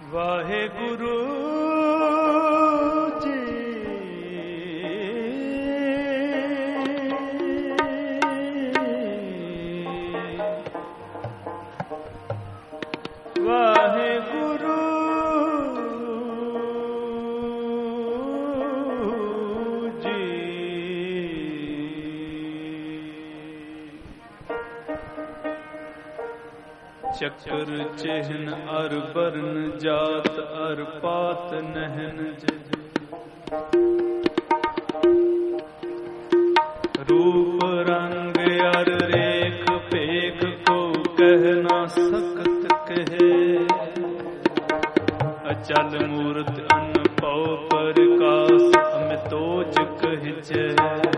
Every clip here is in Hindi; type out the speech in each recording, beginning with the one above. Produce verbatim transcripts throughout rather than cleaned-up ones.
वाहेगुरु जी वाहेगुरु जी चक्र चिन्ह अर बरन जात अर पात नहन रूप रंग अर रेख पेख को कहना सकत कहे अचल मूर्त अन्न पौ प्रकाश अमितोज कहजे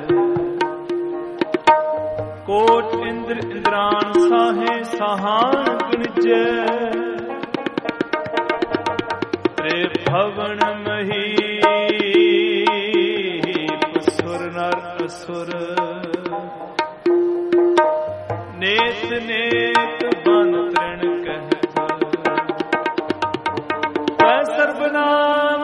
कोट इंद्र इंद्रान साहे सहान गुणजय त्रिभुवन महीप सुर नर असुर नेत नेत बन तृण कहत सर्वनाम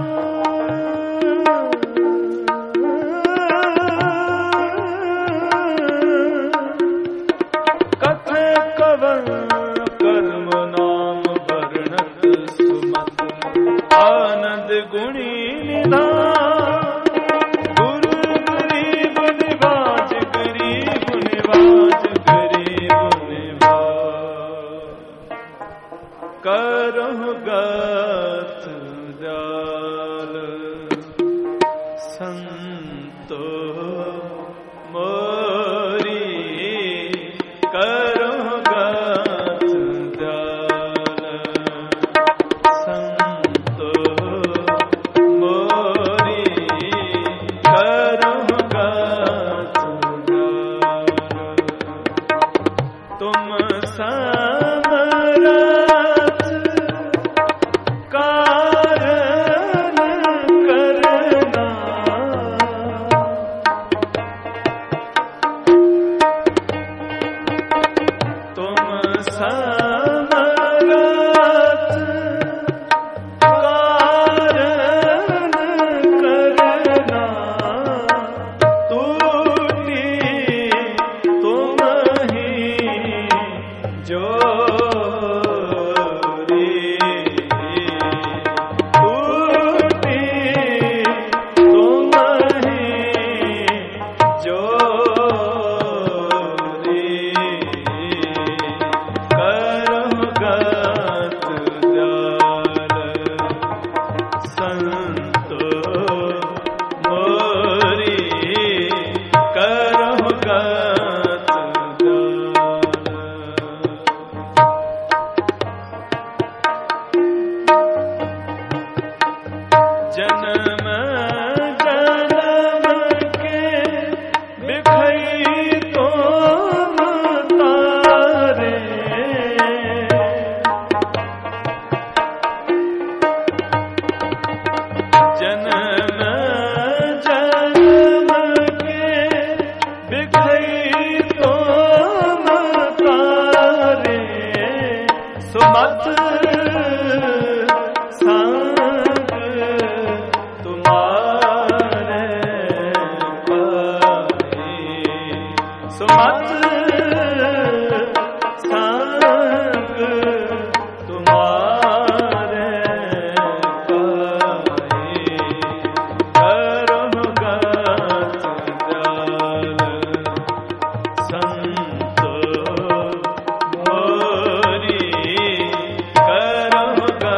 गुणी निधान गुरु गरीब निवाज गरीब निवाज गरीब निवाज करहु गत दयाल संतो मोरी करहु गत दयाल संतो Karma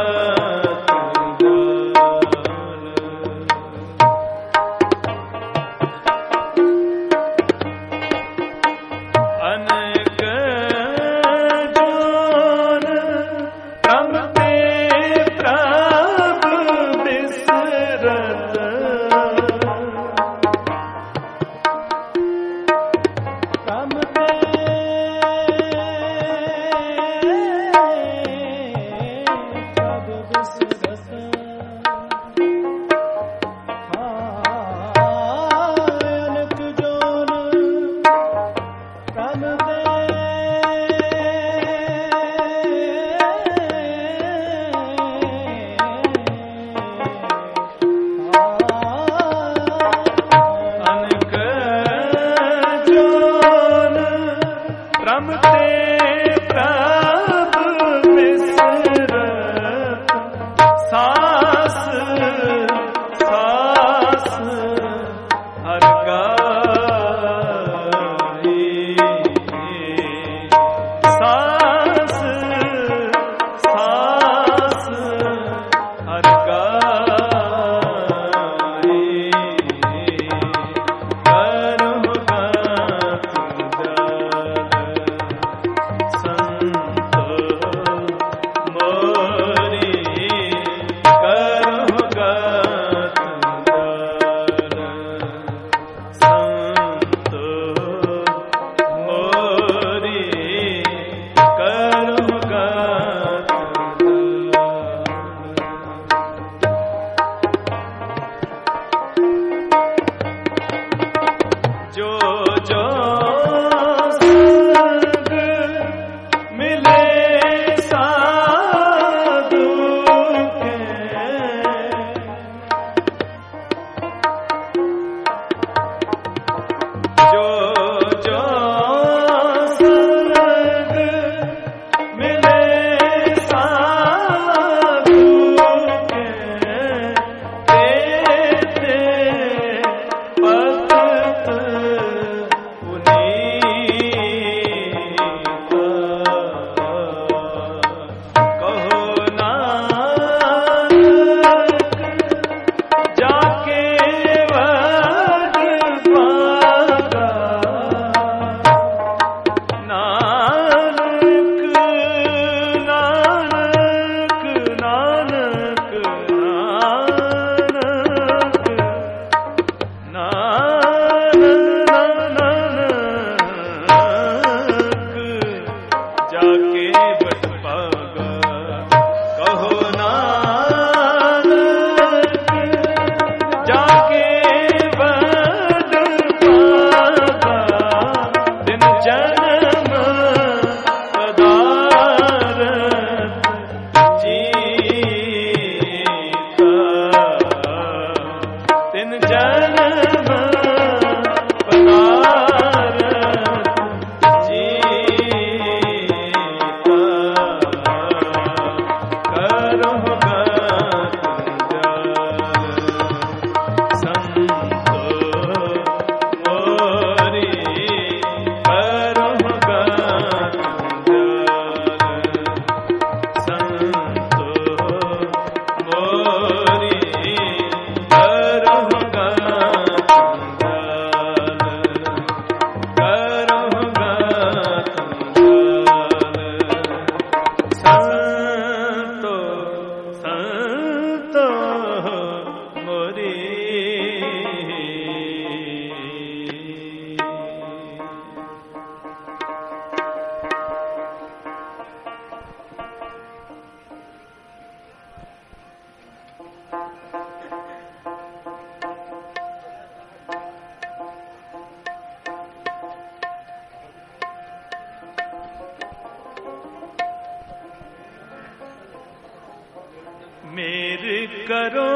मेर करो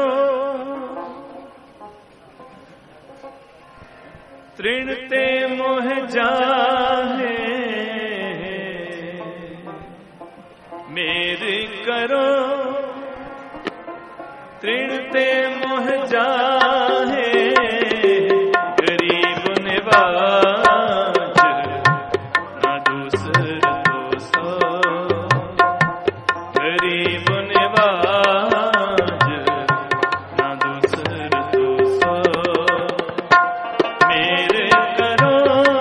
तृण ते मोह जाने, मेर करो तृण ते मोह जाने, गरीब निवाज ना दूसर तो सो, गरीब निवाज ना दूसर तो सो, मेरे करो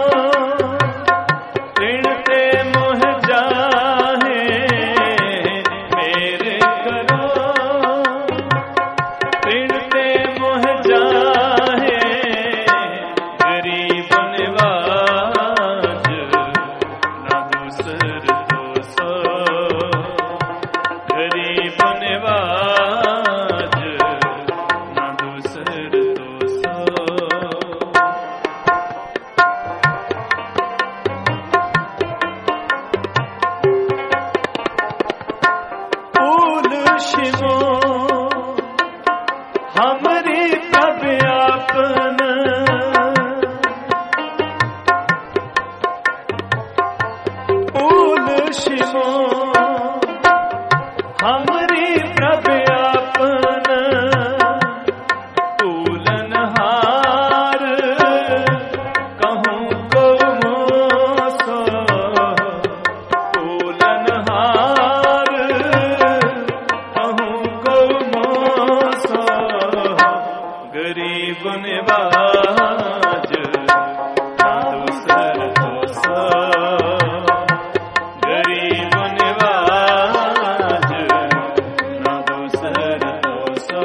तृण ते मोह जाने, मेरे करो तृण ते मोह जाने, गरीब निवाज ना दूसर तो सो, गरीब निवाज ना दूसर तो सो। फूल शिवो हमरी प्रभ आपन, फूल शिवो हमरी प्रभ आपन, फूलन हार कहूँ को मोसो, फूलन हार कहूँ को मोसो, गरीब निवाज ना दूसर तो सो, गरीब निवाज ना दूसर तो सो,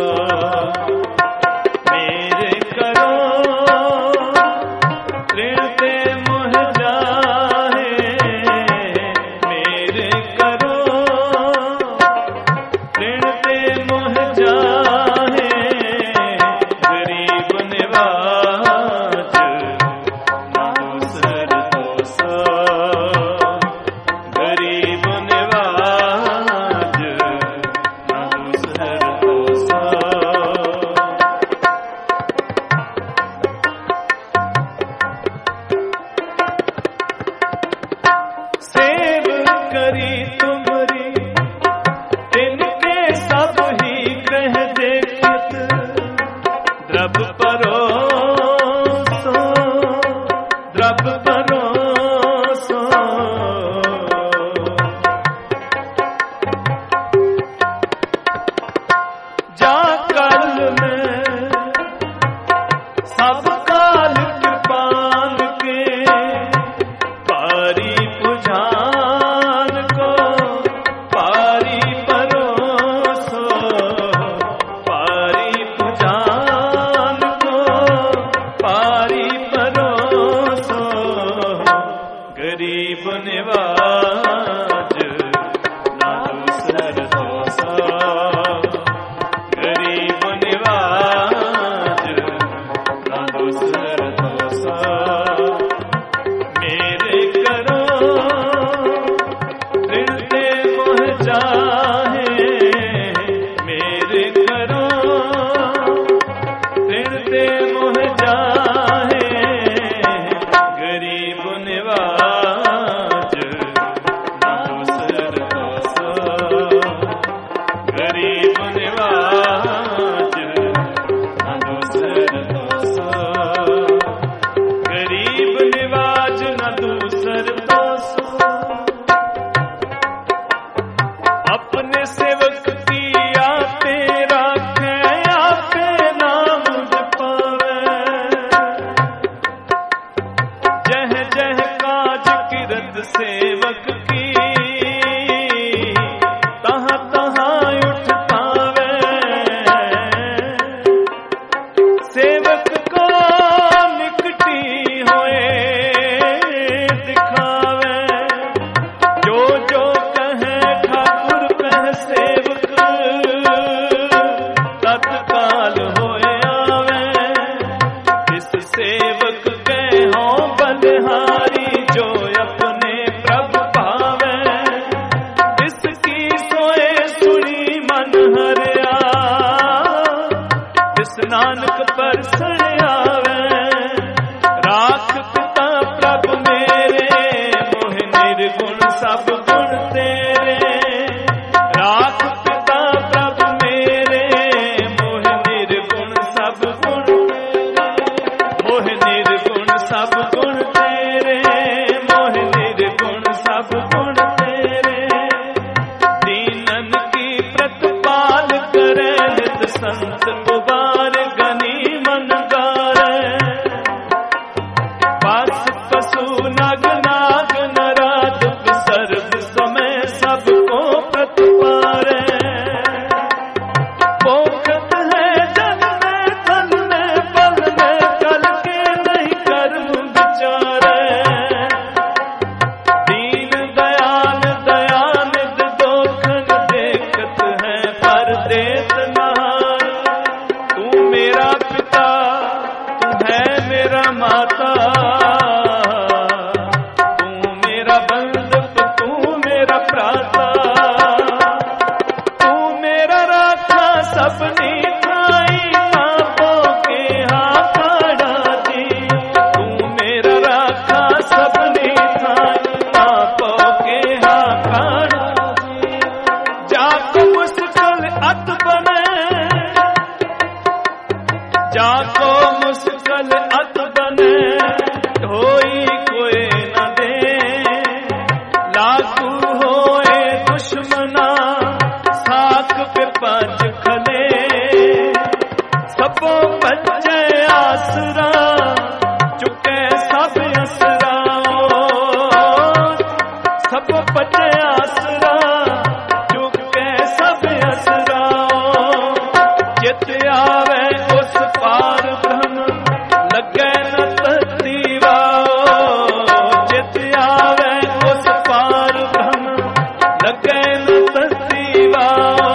मेरे करो तृण ते मोह जाने, मेरे करो तृण ते मोह जाने, गरीब निवाज ना दूसर तो सो, गरीब निवाज ना दूसर तो सो। सेव करी तुमरी इनके सब ही ग्रह देखत, द्रव परोसो द्रव परोसो, जा काल में सब काल कृपान के, पारी पुजान को पारी परोसो, पारी पुजान को पारी परोसो, गरीब निवाज ना दूसर तो सो, गरीब निवाज ना दूसर तो सो, मेरे करो तृण ते मोह जाने, मेरे करो तृण ते मोह जाने, गरीब निवाज ना दूसर तो सो, गरीब निवाज ना दूसर तो सो, गरीब निवाज ना दूसर तो सो। अपने सेवक की आपे राखे, आपे नाम जपावे, जह जह काज किरत सेवक की, तहाँ तहाँ उठ पावे, सेवक को निकटी होए दिखावे, जो जो कहे ठाकुर कह सेवक संत उबार गनी मन गारे पास पशु नग नाग नराद सर्ग समय सबको प्रतिपारे पोखत है जन में तन में पल में कल के नहीं कर्म विचारे दीन दयाल दयानिध दोखन देखत है पर देत नहार तू मेरा पिता तू है मेरा माता तू मेरा बंधुप तू मेरा भ्राता तू मेरा राखा सबनी थाई पापों के हाकाड़ा दी तू मेरा राखा सबनी थाई पापों के हाकाड़ा दी जाको मुश्किल अत बने जाको मुश्किल अत बने ढोई कोई न दे लागू होए दुश्मना साख पे पांच खले सबो बच्चे आसरा चुके सब असरा सबो बच्चे आसरा चुके सब असरा जित आवे उस पार ब्रह्म लगे न ततीवा जित आवे उस पार ब्रह्म लगे न ततीवा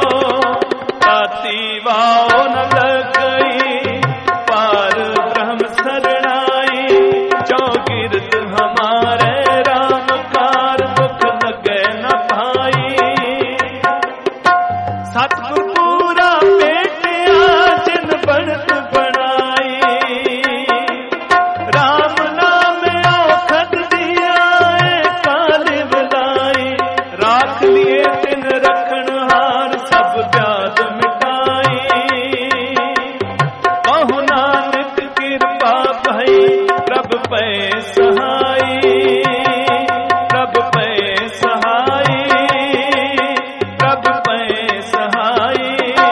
ततीवा न लगई पार ब्रह्म शरणाई चौगिरद हमारे राम कार दुख लगे न भाई सतगुर पूरा बेटिया जिन बढ़त बनाई राम नाम औखद दिया काली बुलाई राख लिए तिन रखन हार सब व्याध मिटाई कहु नानक कृपा भई प्रभ पै सहाई प्रभ पै सहाई प्रभ पै सहाई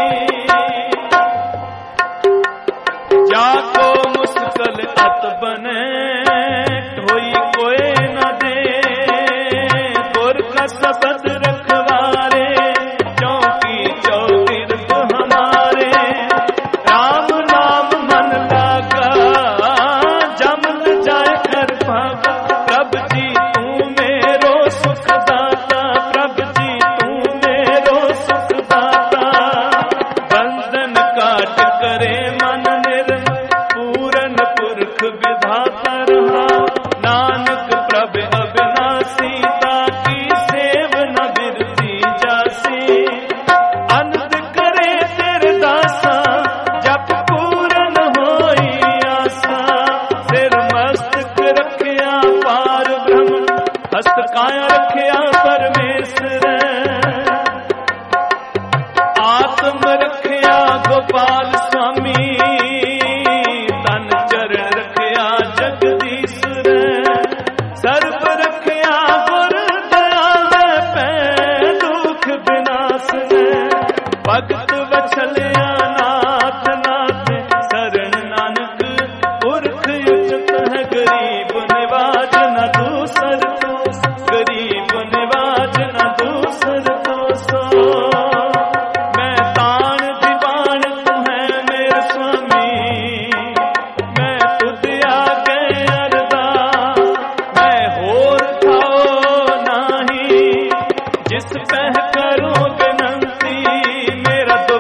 जाको मुश्किल अत बने ढोई कोई न दे गुर का शब्द रखवारे चौकी चौगिरद हमारे राम नाम मन लागा जमल जाए कर भागा प्रभ जी तू मेरो सुखदाता प्रभ जी तू मेरो सुखदाता बंधन काट करे मन निर्मल पूरन पुरख विधाता रहा नानक प्रभ अविनाशी ताकी सेव न बिरती जासी अनंत करे तेरे दासा जप पूरन होई आसा सिर मस्तक रखिया पार ब्रह्म हस्त काया रखिया परमेश्वर आत्म रखिया गोपाल स्वामी तन चरण रखिया जगदीश्वर सर्व रखिया गुर दयाल पै दुख विनाश भगत वछलिया नाथ नाथ शरण नानक पुरख उचित है गरीब निवाज न दूसर तो गरीब निवाज न दूसर तो सो मैं तान दीवान तू है मेरे स्वामी मैं तुझ आगे अरदा मैं होर थाओ नाही जिस पह करूं विनंती मेरा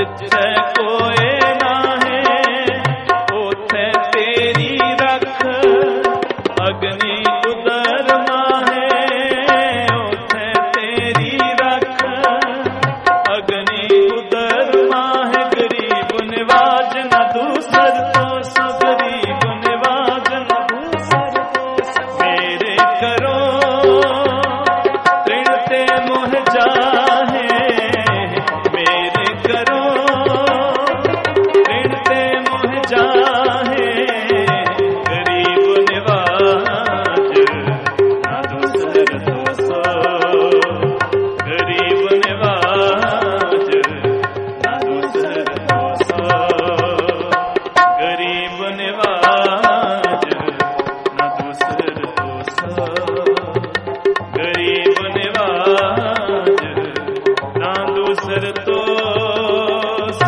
जिथे कोई ना है उथे तेरी रख अग्नि उदर माहे उथे तेरी रख अग्नि उदर माहे गरीब निवाज न दूसर तो सो गरीब निवाज न दूसर तो सो मेरे करो ऋण ते मोह जाहे मेरे करो ऋण ते मोह जाहे गरीब निवाज ना दूसर तो सो गरीब निवाज ना दूसर तो सो गरीब निवाज ना दूसर तो सो गरीब निवाज ना दूसर तो सो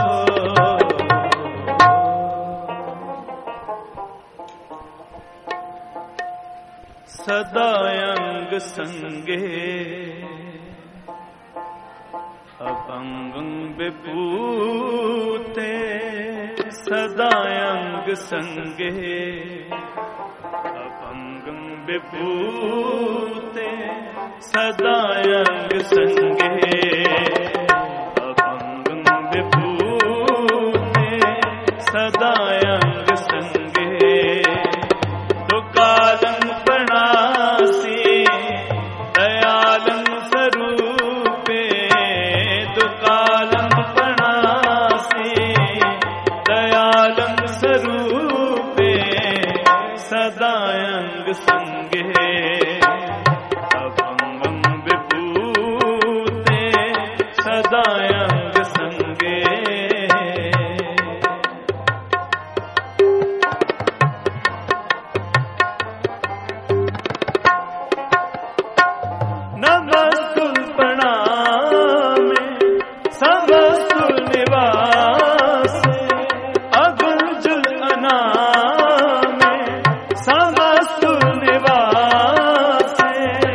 सदा अंग संगे अपंगं विभूते सदा अंग संगे अपंगं विभूते सदा अंग संगे अपंगं विभूते सदा अंग संगे दुकालं प्रणासी दयालं स्वरूपे दुकालं प्रणासी दयालं स्वरूपे सदा अंग संगे अभंगं विभूते सदा अंग संगे नमस्तुल प्रणामे समस्तुल निवासे अगुंजुल अनामे समस्तुल निवासे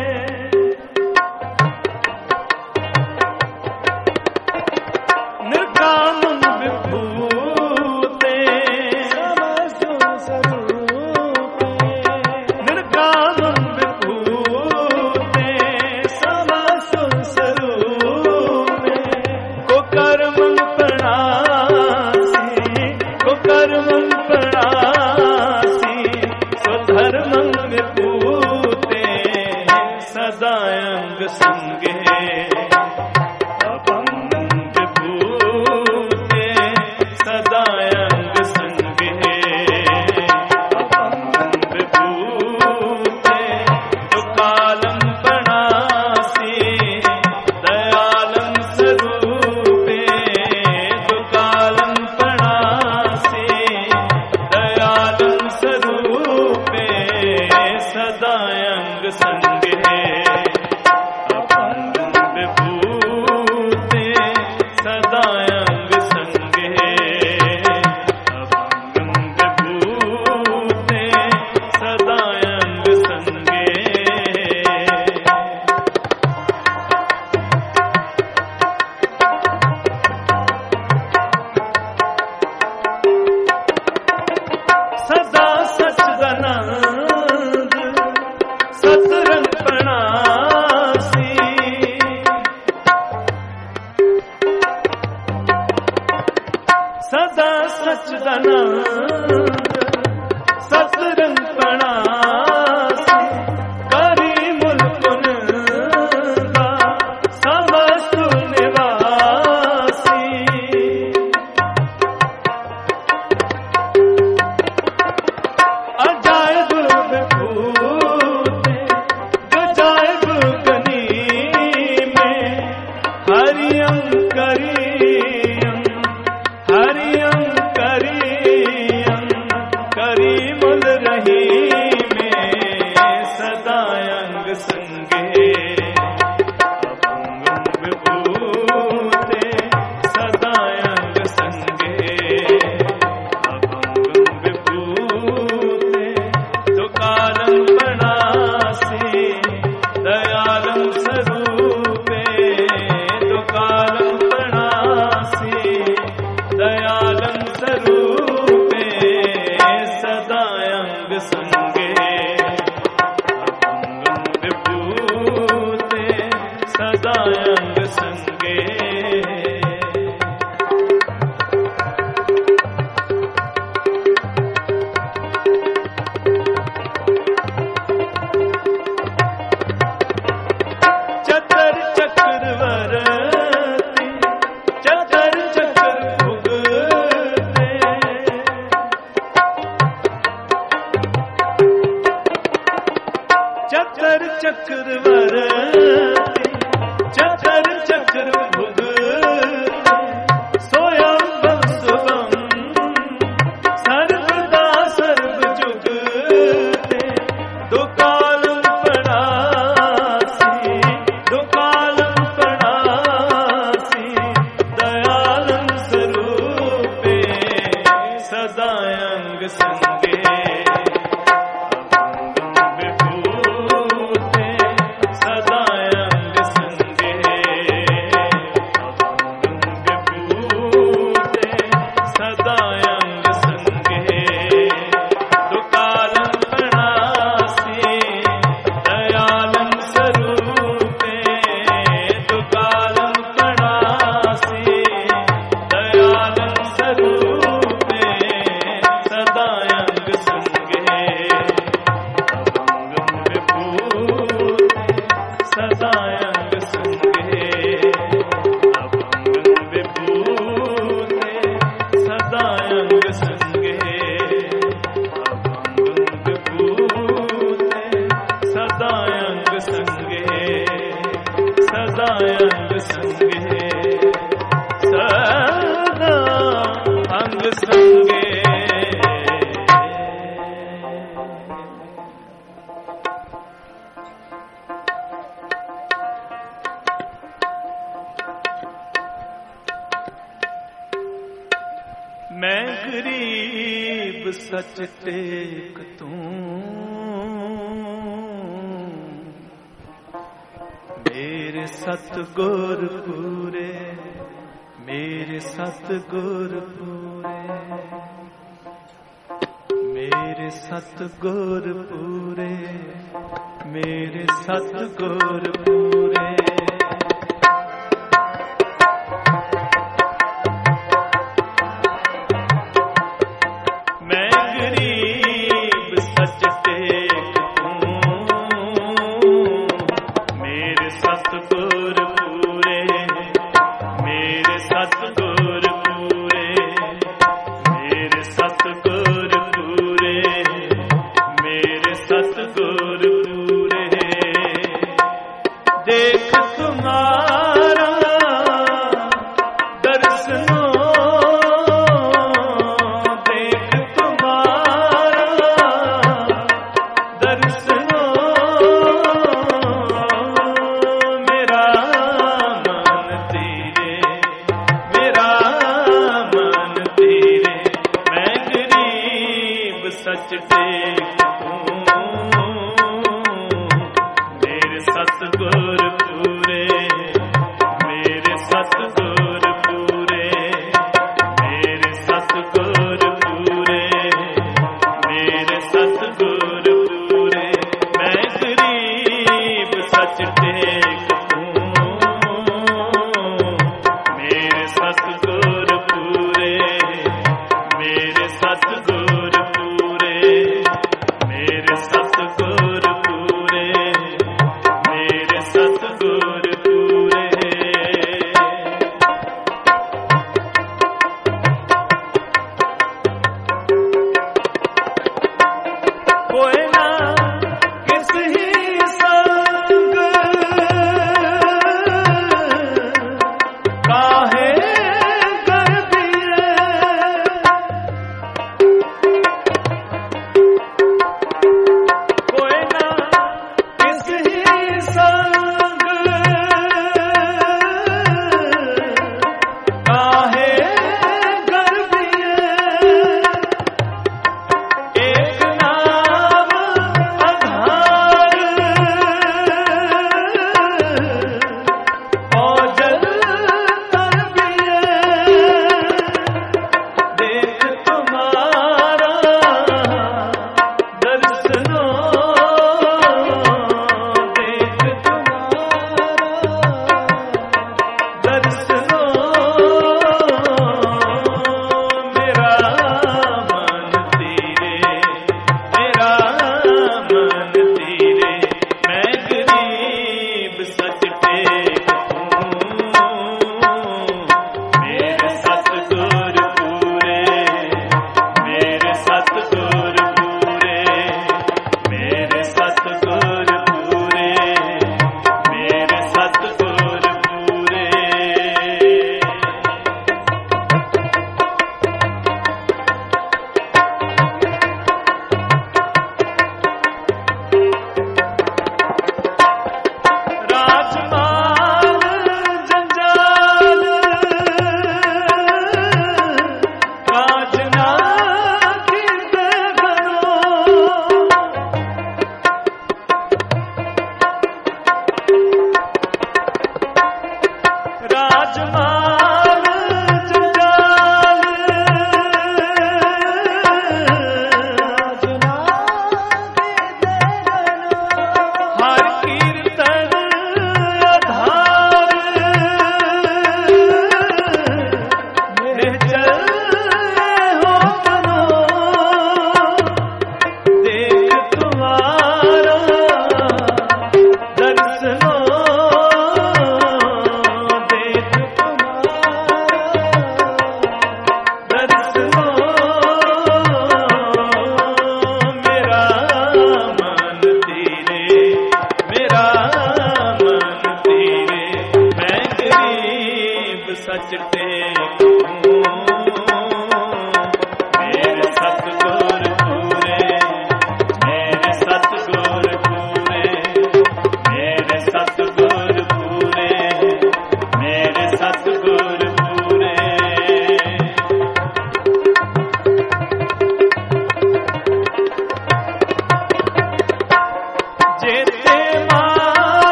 निर्कामं विभूते समस्तुल स्वरूपे निर्कामं विभूते समस्तुल स्वरूपे को कर्मं प्रणासी को कर्मं प्रणासी स्वधर्मं विभूते सदा अंग संगे अपंगं विभूते सदा अंग संगे अपंगं विभूते दुकालं प्रणासी दयालं स्वरूपे दुकालं प्रणासी दयालं स्वरूपे सदा अंग संगे अपंगं विभूते सदा अंग संगे अपंगं विभूते सदा अंग संगे सदा सच्चिदानंद सतरंग प्रणासी सदा सच्चिदानंद सतरंग प्रणासी करी मुल्कुन दा समस्तुल निवासी अजायब विभूते गजायब गनी में हरियं करियं हरियं करियं चक्रवर्ती चतर चक्र भुग सोयम भव शुभम सर्वदा सर्व जुग दुकालम पड़ासी दुकालम पड़ासी दयालम स्वरूपे सदा अंग संगे मैं गरीब सच टेक तूं मेरे सतगुर पूरे मेरे सतगुर पूरे मेरे सतगुर पूरे मेरे सतगुर पूरे सतगुर पूरे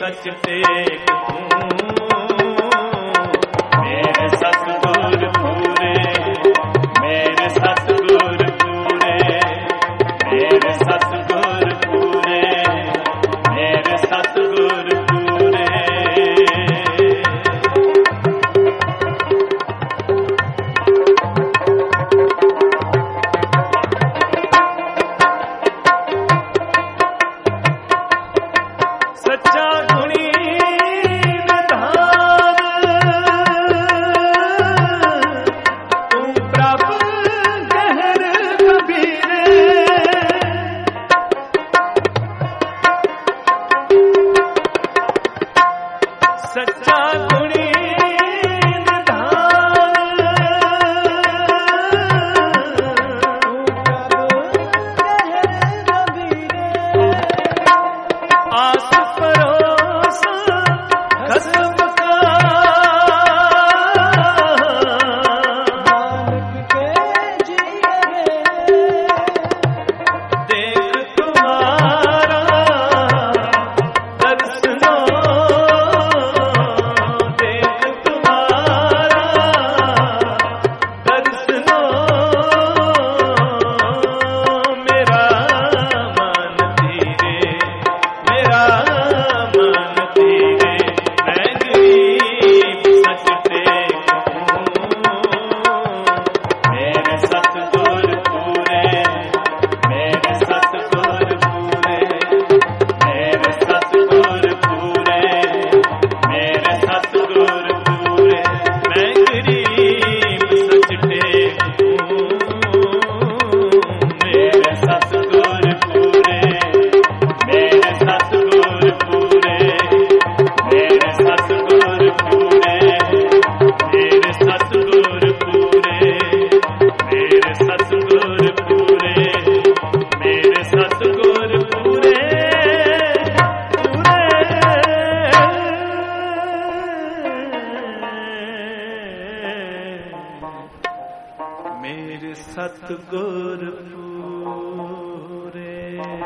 सच टेक मेरे सतगुर पूरे, मेरे सतगुर पूरे, मेरे सतगुर पूरे, मेरे सतगुर पूरे। सच्चा गुणी सच्चा गुणी आस परोसा खसम का देख तुम्हारा दर्शनो, देख तुम्हारा दर्शनो, मेरा मन तेरे, मेरा मन तेरे, मैं गरीब सच टेकूं मेरे सतगुर पूरे, मेरे सतगुर पूरे, मेरे सतगुर पूरे, मेरे सतगुर पूरे, मैं गरीब सच टेकूं मेरे सतगुर पूरे, मेरे सतगुर पूरे, मेरे सतगुर पूरे, मेरे सतगुर पूरे, मेरे सतगुर पूरे, मेरे सतगुर पूरे, पूरे, मेरे सतगुर पूरे।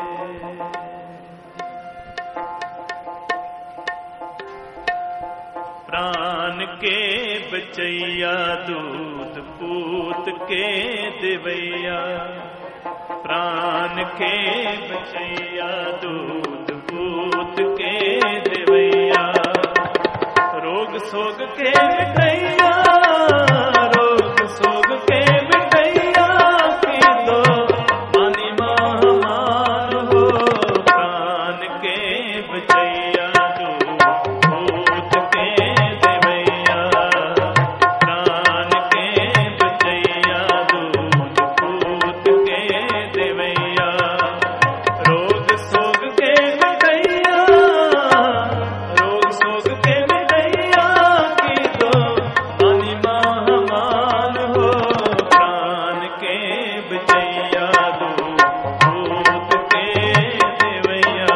प्राण के बचैया दूध पूत के देवैया, प्राण के बचैया दूध पूत के देवैया, रोग सोग के मिटैया, रोग सोग के मिटैया, की दो मानी महामान हो। प्राण के बचैया दूध पूत के देवैया, प्राण के बचैया दूध पूत के देवैया, रोग सोग के मिटैया, रोग सोग के मिटैया, की दो मानी महामान हो। प्राण के बचैया दूध पूत के देवैया,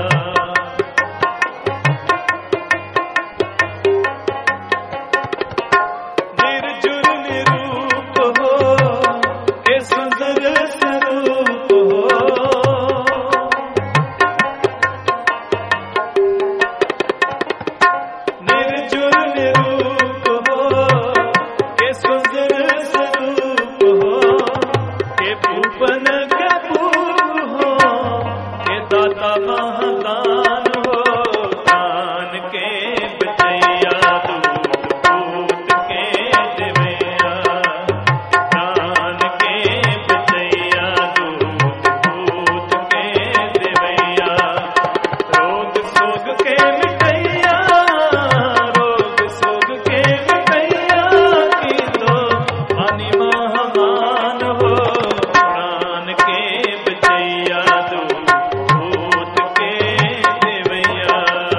निर्जुर निरूप हो के सुंदर स्वरूप हो, निर्जुर निरूप हो के सुंदर स्वरूप हो, के पूपन के पूप हो, के दाता महादान हो। प्राण के बचैया दूध पूत के देवैया, प्राण के बचैया दूध पूत के देवैया, रोग सोग के मिटैया, रोग सोग के मिटैया, की दो मानी महामान हो। प्राण के बचैया दूध पूत के देवैया,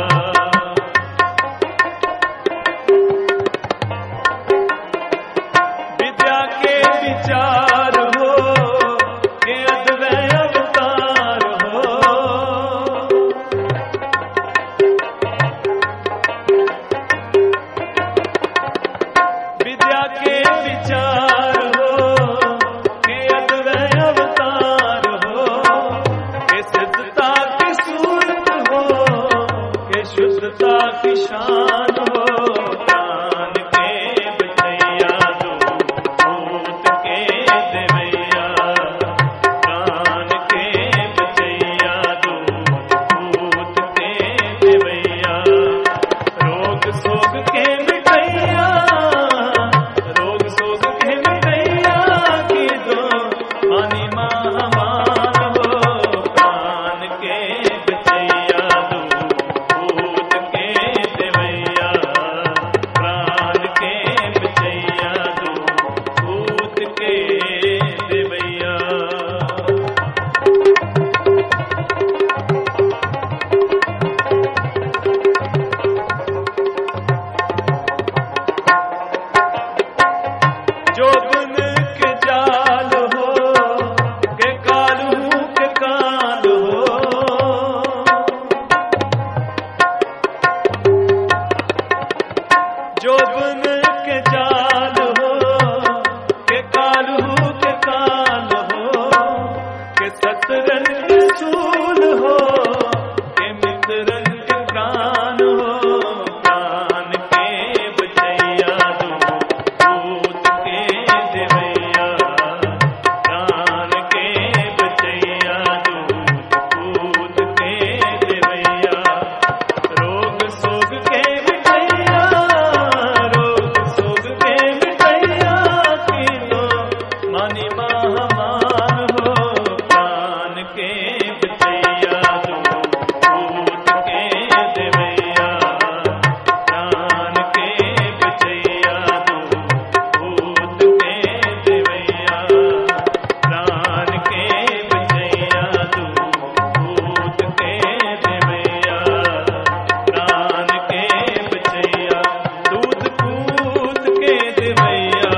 विद्या के विचार हो के अद्वै अवतार हो, शुद्धता की शान हो, प्राण के बचैया दूत के देवैया, प्राण के बचैया दूत के देवैया, रोग सोग के मिटैया, रोग सोग के मिटैया की दो मानी महामान हो, प्राण के बचैया दूत के देवैया, प्राण के बचैया दूत के देवैया। जोबन के जाल हो के कालू के काल हो, जोबन के जाल हो के कालू के काल हो, के सतरन के सूल हो के मित्रन के प्राण हो, प्राण के बचैया दूत के देवैया, प्राण के बचैया दूत के देवैया, रोग सोग के मिटैया, रोग सोग के मिटैया की दो मानी महामान हो, प्राण के बचैया दूत के देवैया, प्राण के बचैया दूत के देवैया, प्राण के बचैया दूत के देवैया, प्राण के बचैया दूत पूत के देवैया।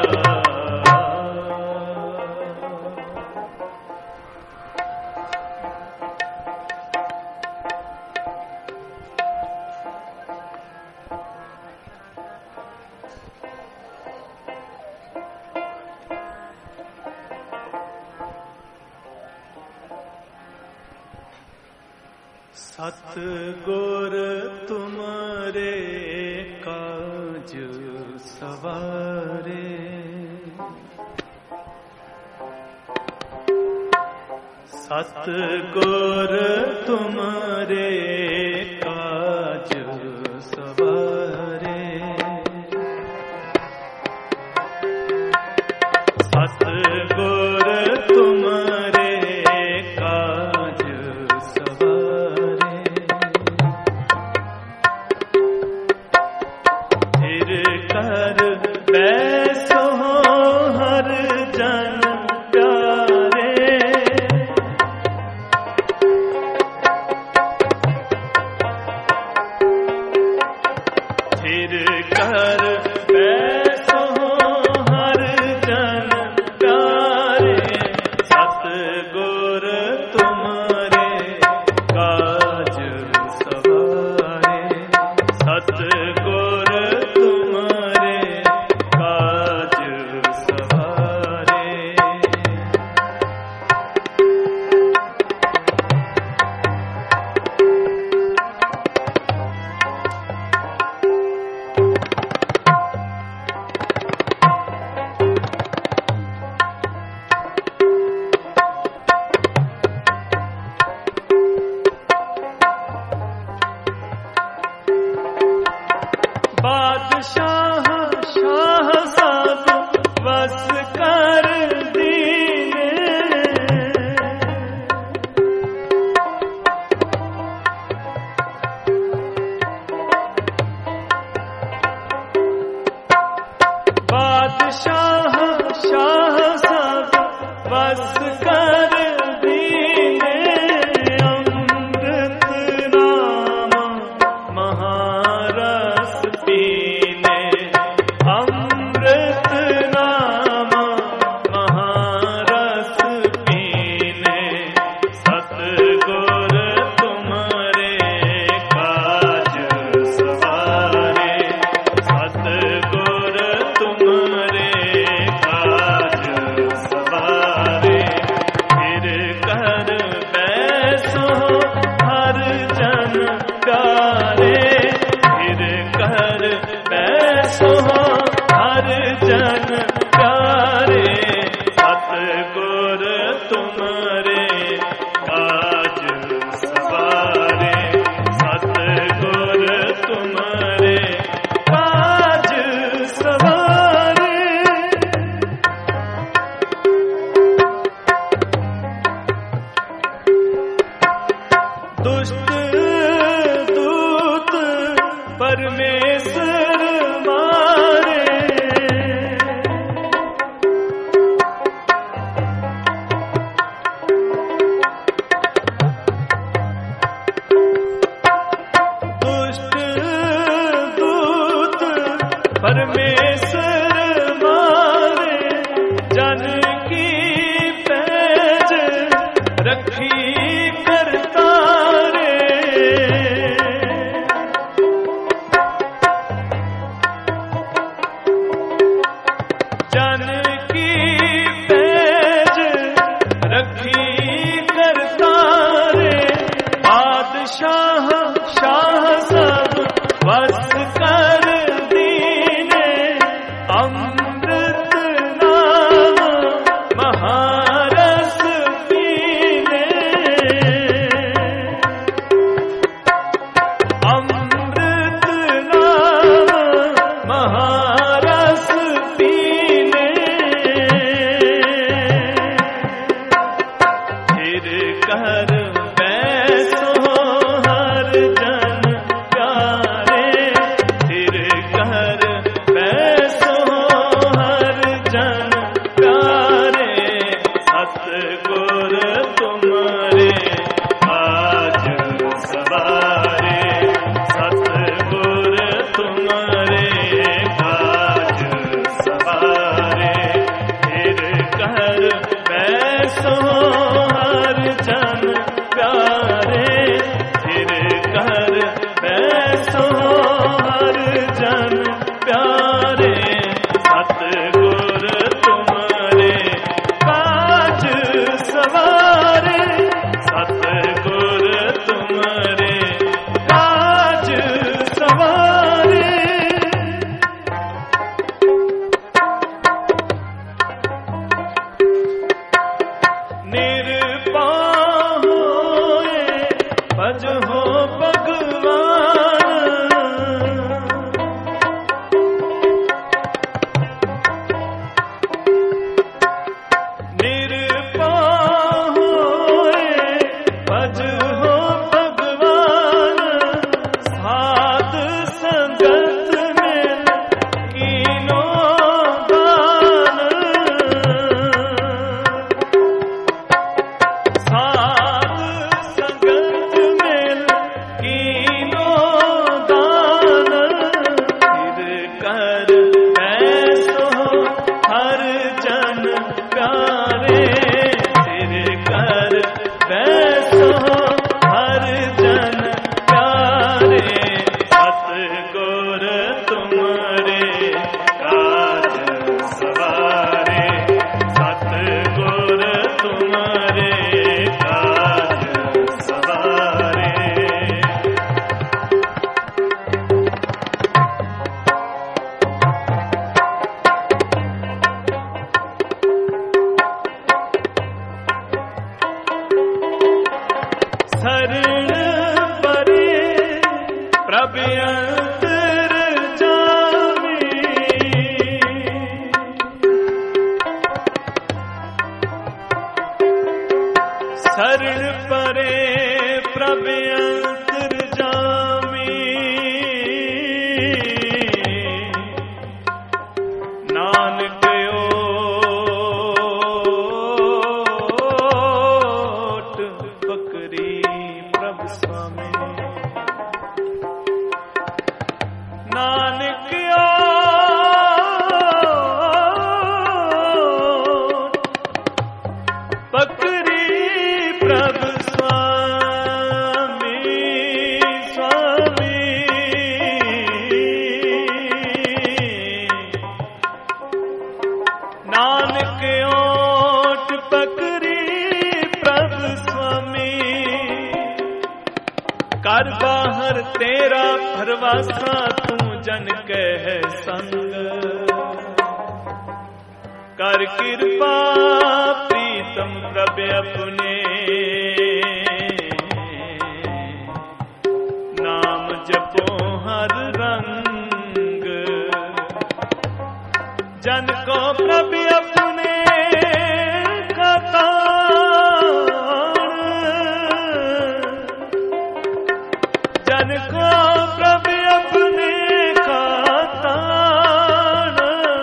सतगुर तुम्हारे काज सवारे, सतगुर तुम्हारे काज सवारे, सतगुर तुम्हारे काज सवारे, फिर कर बैसो हर जन प्यारे, फिर कर बैसो हर जन प्यारे, सतगुर तुम्हारे काज सवारे, सतगुर तुम्हारे काज सवारे। परमेश्वर मारे जन की पैज रखी करता रे। जन की पैज रखी करता रे। बादशाह शाह सब बस कर दीने अमृत नाम महारस पीने। अमृत नाम महारस पीने। फिर कर बैसो हर जन प्यारे। फिर कर बैसो हर जन प्यारे। सतगुर तुम्हारे आज सवारे। सतगुर तुम्हारे आज सवारे। फिर कर बैसो हर जन प्यारे। फिर कर बैसो हर जन प्यारे। सतगुर तुम्हारे काज सवारे। सतगुर तुम्हारे काज सवारे। निर्भय होए भजो भगवान। निर्भय होए भजो भगवान। साध संगत में कीनो दान। साध संगत में कीनो दान। फिर कर बैसो हर जन प्यारे। फिर कर बैसो हर जन प्यारे। सतगुर तुम्हारे काज सवारे। सतगुर तुम्हारे काज सवारे। शरण परे प्रभु अंतर जामी। शरण परे प्रभु अंतर जामी। नानक ओट पकड़ी प्रभु स्वामी। नानक ओट पकड़ी प्रभु स्वामी। स्वामी नानक ओट पकड़ी प्रभु स्वामी। कर बाहर तेरा भरवासा तू जन कह संग। कर कृपा प्रीतम प्रभु अपने। नाम जपो हर रंग। जन को प्रभु अपने का तान। जन को प्रभु अपने का तान।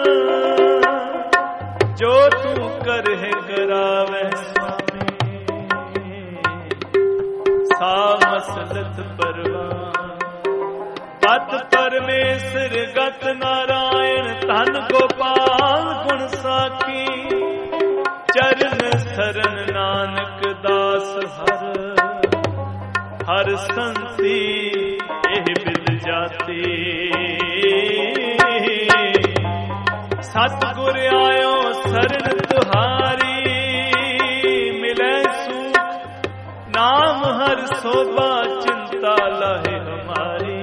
जो तू कर है करावे स्वामी। सा मसलत परवान। पत परमेश्वर गत नारायण। हर संसी एह बिद जाती। सतगुर आयो शरण तुहारी, मिले सुख नाम हर शोभा, चिंता लाहे हमारी,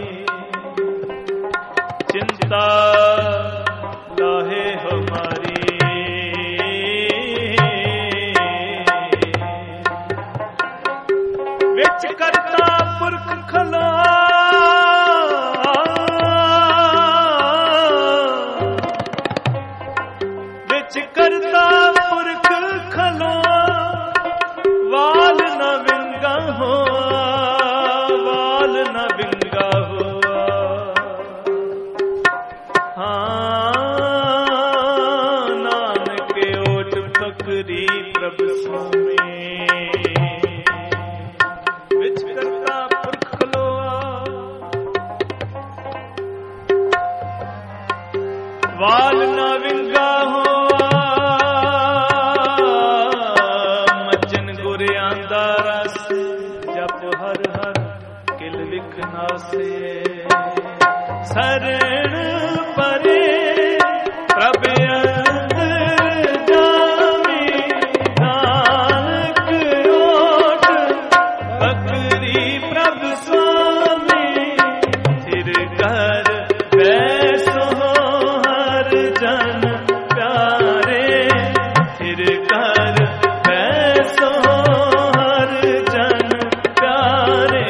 चिंता लाहे हमारी। विच करता पुरख खलो, विच करता पुरख खलो, वाल न विंगा होआ, वाल न विंगा होआ। हाँ नानक ओट पकड़ी प्रभ स्वामी, विच करता पुरख खलोआ, वाल न विंगा होआ। मचन गुर आंदा रस, जप हर हर किल विखना से। शरण परे प्रभ अंदर जामी, नानक ओट पकड़ी प्रभ स्वामी। थिर कर बैसो हर जन प्यारे, थिर कर बैसो हर जन प्यारे।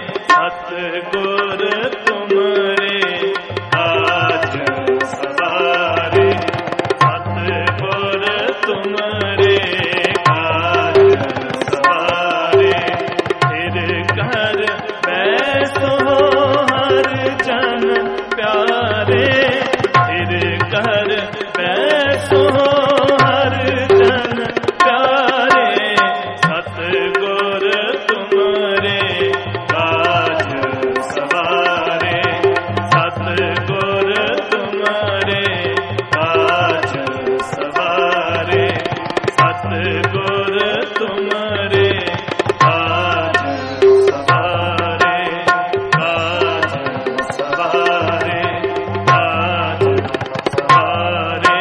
सतगुर तुमरे आज सवारे, सतगुर तुमरे आज सवारे। थिर कर बैसो हर जन प्यारे, थिर कर बैसो हर जन प्यारे। सतगुर तुमरे आज सवारे, सतगुर तुमरे आज सवारे, सतगुर तुमरे आज सवारे, आज सवारे, आज सवारे।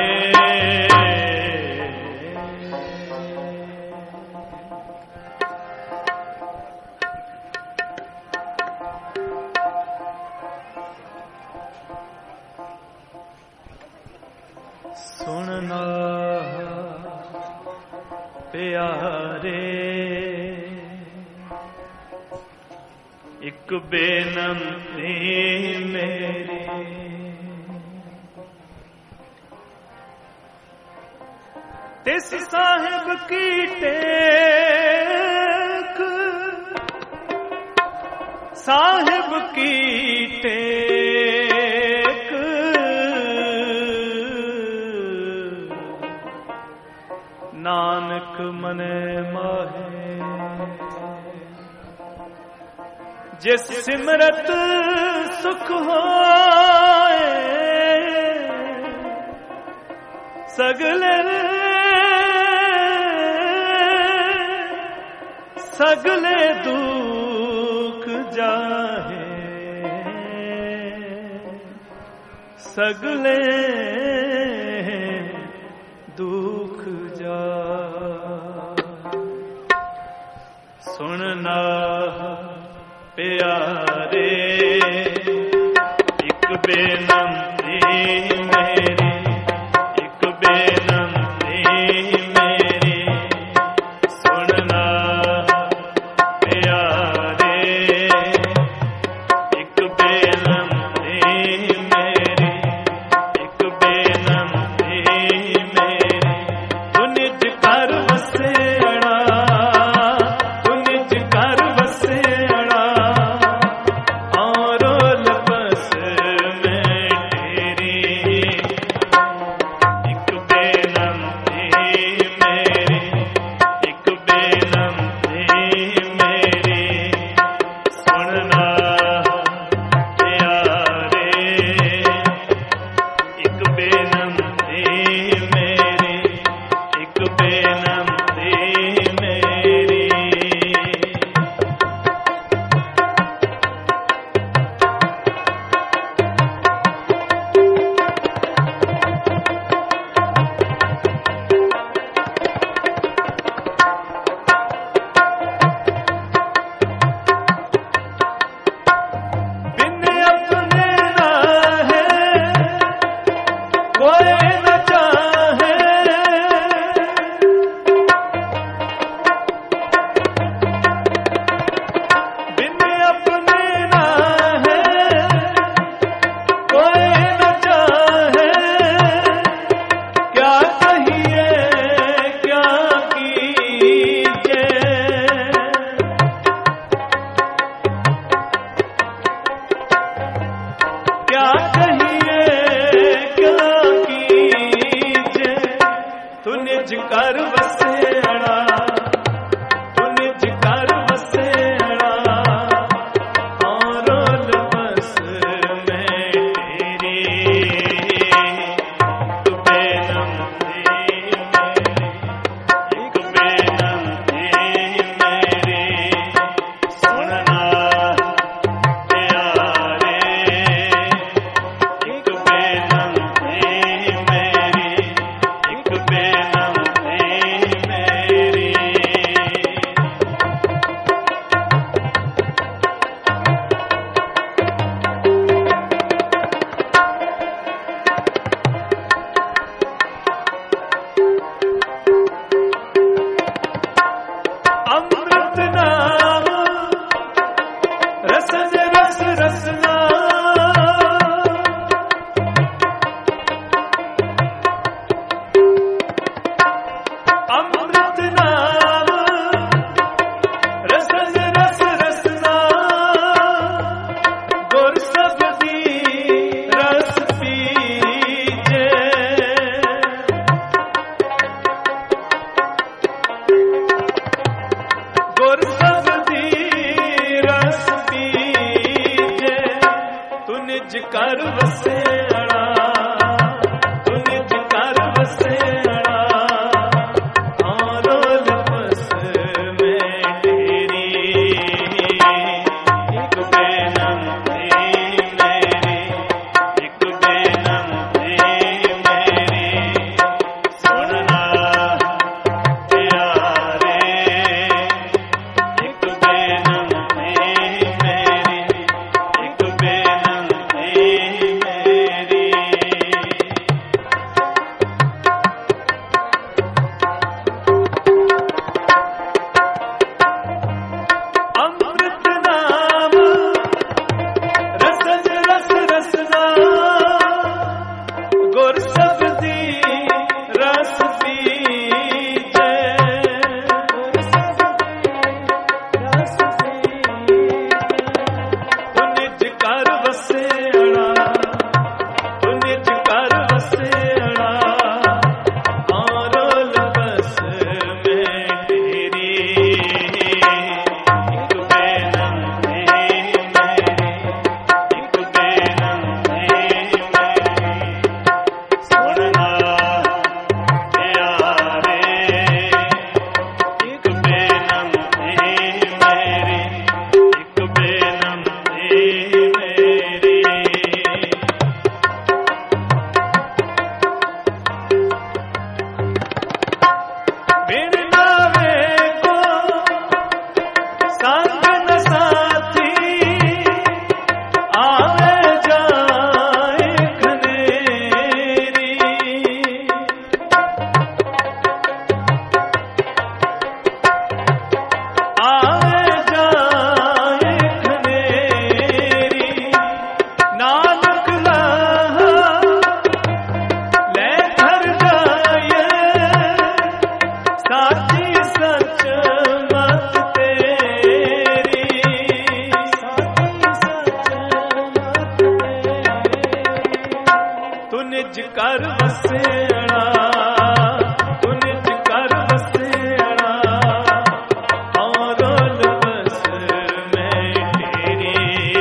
सुनना प्यारे, एक बेनती मेरी, तिस साहिब की टेक, साहिब की टेक। नानक मने माहे, जिस सिमरत सुख होए। सगले सगले दुख जाहे, सगले दुख जा। सुनना प्यारे, एक बेनती मेरी, एक बेनती मेरी। सुनना प्यारे, एक बेनती मेरी, एक बेनती मेरी। तू निज घर वसेड़ा, तू निज घर वसेड़ा, और लपस में तेरी। एक बेनती मेरी, एक बेनती मेरी। सुनना कर वसेड़ा, तू निज कर वसेड़ा, और बस में तेरी एक बेनती मेरी, एक बेनती मेरी सुनना प्यारे, एक बेनती मेरी, एक बेनती मेरी। अमृत नाम रसन रस रसना, अमृत नाम रसन रस रसना, गुर सबदी रस पीजे, गुर सबदी रस पीजे, तू निज कर वसेड़ा, तू निज कर वसेड़ा, और बस में तेरी एक बेनती मेरी, एक बेनती मेरी सुनना प्यारे, एक बेनती मेरी, एक बेनती मेरी। अमृत नाम रसन रस रसना, गुर सबदी रस पीजे, तू निज कर वसेड़ा, तू निज कर वसेड़ा, और बस में तेरी एक बेनती मेरी, एक बेनती मेरी सुनना प्यारे, एक बेनती मेरी, एक बेनती मेरी। बिन नावे को संग न साथी, आवे जाए खनेरी, आवे जाए खनेरी, नानक लाहा ले घर जाए, साची सच मत तेरी, साची सच मत तेरी, तू निज कर वसेड़ा, तू निज कर वसेड़ा, और बस में तेरी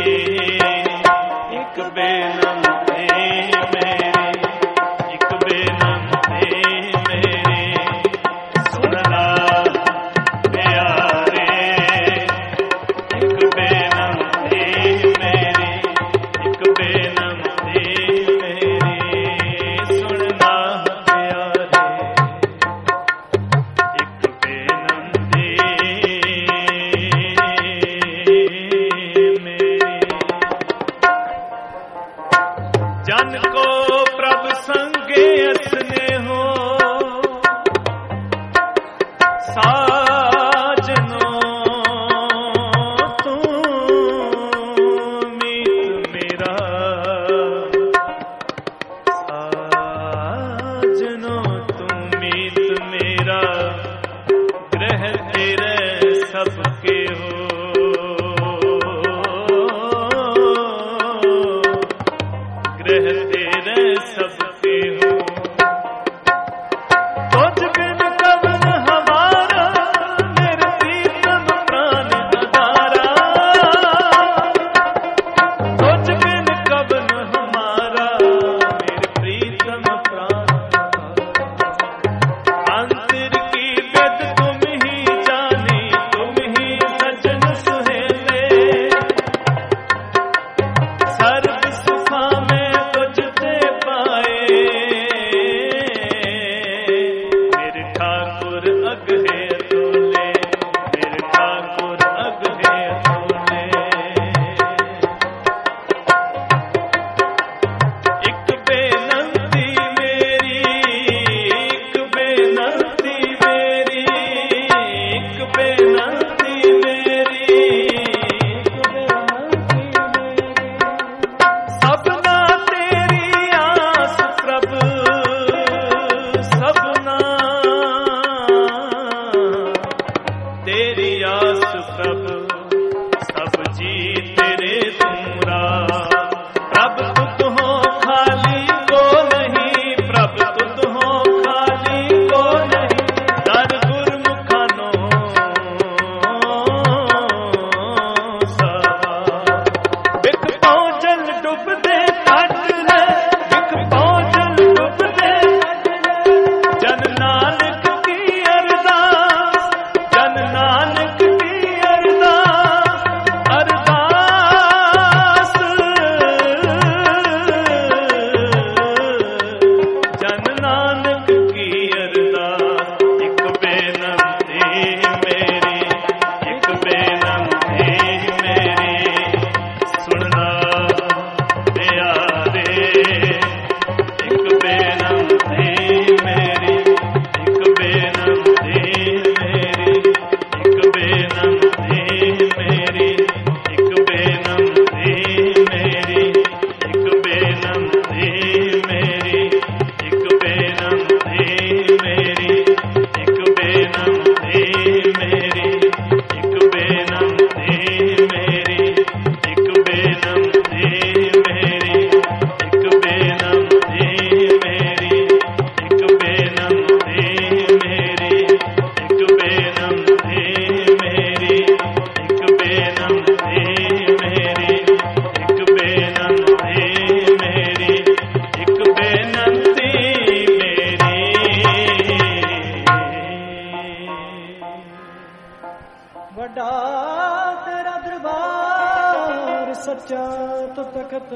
एक बेनती मेरी, एक बेनती मेरी सुनना प्यारे, एक बेनती मेरी, एक बेनती मेरी सुनना प्यारे, एक बेनती मेरी। जन को प्रभु संगे असने हो, साजनो तू मीत मेरा, साजनो तू मीत मेरा, ग्रह तेरे सबके हो, ग्रह तेरे ਡੁੱਬਦੇ ਕੱਢ ਲੈ, ਇੱਕ ਭੋਜਨ ਡੁੱਬਦੇ ਜਨ ਨਾਨਕ ਕੀ ਅਰਦਾਸ, ਜਨ ਨਾਨਕ ਕੀ ਅਰਦਾਸ, ਅਰਦਾਸ ਜਨ ਨਾਨਕ ਕੀ ਅਰਦਾਸ। ਇੱਕ ਬੇਨਤੀ ਮੇਰੀ, ਇੱਕ ਬੇਨਤੀ ਮੇਰੀ, ਸੁਣਨਾ ਪਿਆਰੇ, ਇੱਕ ਬੇਨਤੀ ਮੇਰੀ, ਇੱਕ ਬੇਨਤੀ ਮੇਰੀ, ਇੱਕ ਬੇਨਤੀ ਮੇਰੀ, ਇੱਕ ਬੇਨਤੀ ਮੇਰੀ, ਇੱਕ ਬੇਨਤੀ ਮੇਰੀ, ਇੱਕ ਬੇਨਤੀ ਮੇਰੀ, ਇੱਕ ਬੇਨਤੀ ਮੇਰੀ, ਇੱਕ ਬੇਨਤੀ ਮੇਰੀ, ਇੱਕ ਬੇਨਤੀ ਮੇਰੀ, ਇੱਕ ਬੇਨਤੀ ਮੇਰੀ, ਇੱਕ ਬੇਨਤੀ ਮੇਰੀ, ਇੱਕ ਬੇਨਤੀ ਮੇਰੀ, ਇੱਕ ਬੇਨਤੀ ਮੇਰੀ, ਇੱਕ ਬੇਨਤੀ ਮੇਰੀ, ਇੱਕ ਬੇਨਤੀ ਮੇਰੀ। ਵੱਡਾ ਤੇਰਾ ਦਰਬਾਰ ਸੱਚਾ ਤੋ ਤਖਤ,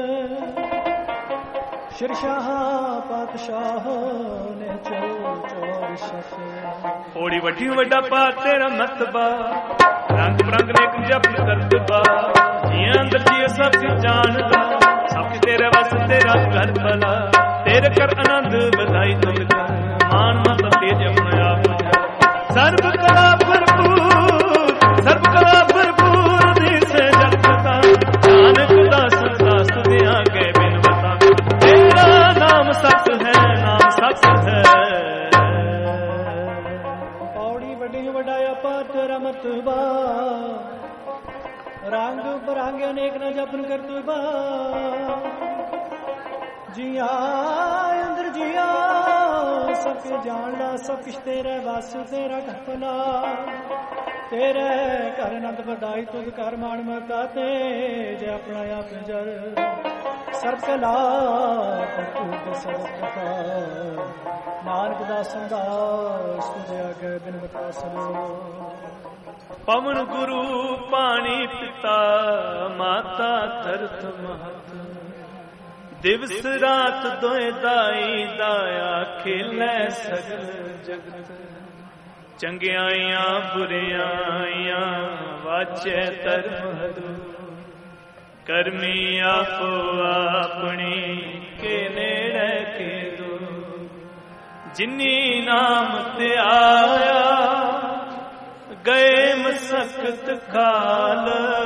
ਸ਼ਿਰਸ਼ਾਹ ਪਾਤਸ਼ਾਹ ਨੇ ਚੋ ਚੋਰ ਸ਼ਤ। ਓੜੀ ਵੱਡੀ ਵੱਡਾ ਪਾ ਤੇਰਾ ਮਤਬਾ, ਰੰਗ ਬਰੰਗ ਨੇਕ ਜਪ ਕਰਤਬਾ, ਜੀਆਂ ਅੰਦਰ ਜੀ ਸਭ ਜਾਣਦਾ, ਸਭ ਤੇਰੇ ਵਸ ਤੇਰਾ ਘਰ ਭਲਾ, ਤੇਰੇ ਕਰ ਆਨੰਦ ਵਧਾਈ ਤੁਧ ਕਰ, ਮਾਨ ਮਤ ਤੇਜ ਆਪਣਾ ਆਪ ਜਾ। ਸਰਬ ਕਲਾ ਭਰਪੂਰ, ਸਰਬ ਕਲਾ ਭਰਪੂਰ ਦਿਸੇ ਜਗਤਾ, ਨਾਨਕ ਦਾਸ ਦਾਸ ਦੇ ਆਗੇ ਬਿਨ ਬਤਾ, ਤੇਰਾ ਨਾਮ ਸਤ ਹੈ, ਨਾਮ ਸਤ ਹੈ। ਪੌੜੀ ਵੱਡੀ ਵੱਡਾ ਆਪਾ ਤੇਰਾ ਮਤਬਾ, ਰੰਗ ਬਰੰਗ ਅਨੇਕ ਨਾ ਜਪਨ ਕਰਤੂਬਾ, ਜੀਆ ਅੰਦਰ ਜੀਆ ਸਭ ਕੇ ਜਾਣਦਾ, ਸਭ ਕਿਛ ਤੇਰੇ ਵਸ ਤੇਰਾ ਘਪਨਾ, ਤੇਰੇ ਘਰ ਅਨੰਦ ਵਧਾਈ ਤੁਧ ਕਰ, ਮਾਣ ਮਤਾ ਤੇ ਜੇ ਆਪਣਾ ਆਪ ਜਰ, ਸਰਬ ਕਲਾ ਕਰਤੂਤ ਸਰਬ ਕਥਾ, ਨਾਨਕ ਦਾਸਨ ਦਾਸ ਤੁਝੇ ਆਗੇ ਬਿਨ ਬਤਾ ਸਲੋ। ਪਵਨ ਗੁਰੂ ਪਾਣੀ ਪਿਤਾ, ਮਾਤਾ ਧਰਤ ਮਹਤ, ਦਿਵਸ ਰਾਤ ਦੋਏ ਦਾਈ ਦਾਇਆ, ਖੇਲੇ ਸਗਲ ਜਗਤ, ਚੰਗਿਆਈਆਂ ਬੁਰਿਆਈਆਂ ਵਾਚੈ ਧਰਮ ਹਰੂ, ਕਰਮੀ ਆਪੋ ਆਪਣੀ ਕੇ ਨੇੜੇ ਕੇ ਦੂ, ਜਿਨੀ ਨਾਮ ਤੇ ਆਇਆ ਗਏ ਮਸਕਤ ਖਾਲ,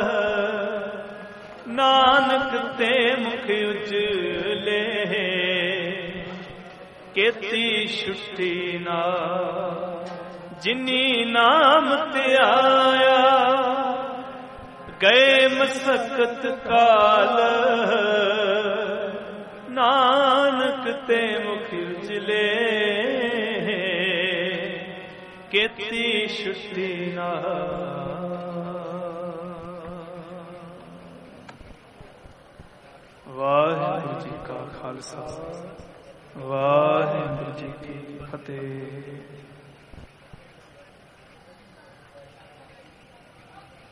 ਨਾਨਕ ਤੇ ਮੁਖ ਉਜਲੇ ਕੀਤੀ ਛੁੱਟੀ ਨਾ, ਜਿਨੀ ਨਾਮ ਤੇ ਆਇਆ ਗਏ ਮਸਕਤ ਕਾਲ, ਨਾਨਕ ਤੇ ਮੁਖ ਉਜਲੇ ਕੀਤੀ ਛੁੱਟੀ ਨਾ। ਵਾਹਿਗੁਰੂ ਜੀ ਕਾ ਖਾਲਸਾ, ਵਾਹਿਗੁਰੂ ਜੀ ਕੀ ਫਤਿਹ।